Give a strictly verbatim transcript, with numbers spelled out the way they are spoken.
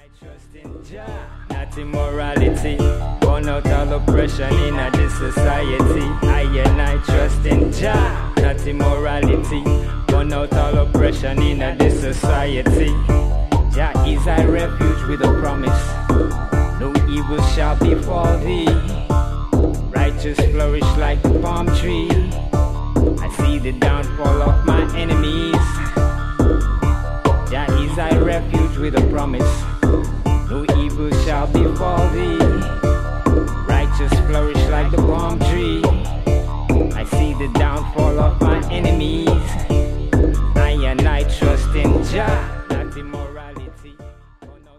trust in Jah, not immorality. Burn out all oppression in a this society. I and I trust in Jah, not immorality. Burn out all oppression in a this society. Jah is our refuge with a promise. No evil shall befall thee. Righteous flourish like the palm tree.